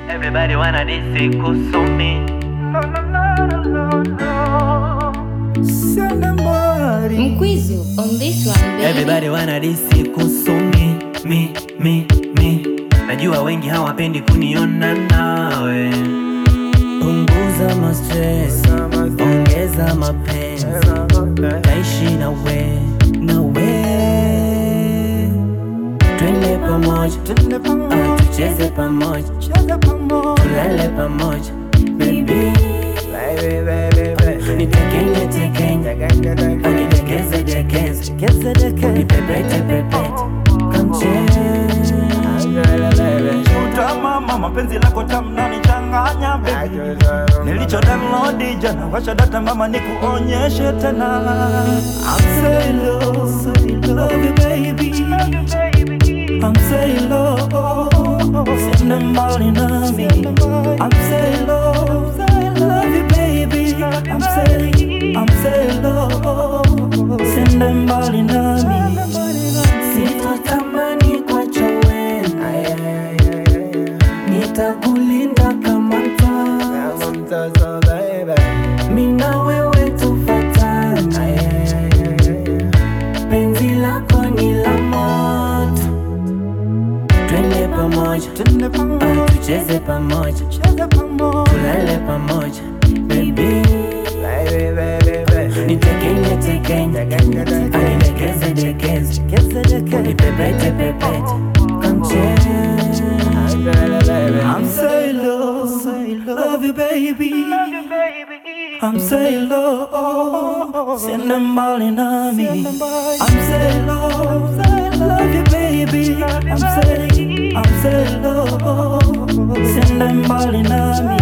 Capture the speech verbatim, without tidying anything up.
Everybody wanna disi kusumi. No, no, no, no, no. Mkwizu on this one, baby. Everybody wanna disi kusumi. Mi, mi, mi. Najua wengi hawapendi kuniona nawe. Punguza ma stress, ongeza mapenzi. Taishi nawe, nawe. Twende pamoja, tucheze pamoja, tulale pamoja, baby. Nitekenye tekenye, unidekeze dekeze, nipepete pepete, come change. Mama, mapenzi lako tamu unanichanganya baby. Nilicho download jana, washa data mama nikuonyeshe tena. I'm so in love, so in love you baby. I'm so in love, send them all in on me. I'm so in love, love you baby. I'm so, I'm so in love, send them all in on me. Sitatamani kuacha wewe, nitakulinda kama mtaza, mimi na wewe tufuatane. Penzi lako ni la moto, twende pamoja, tucheze pamoja, tulale pamoja, baby. Nitekenye tekenye, unidekeze dekeze, nipepete pepete, come change. I'm so in love, so in love you baby. I'm so in love, send them all in on me. I'm so in love, love you baby. I'm so, I'm so in love, send them all in on me.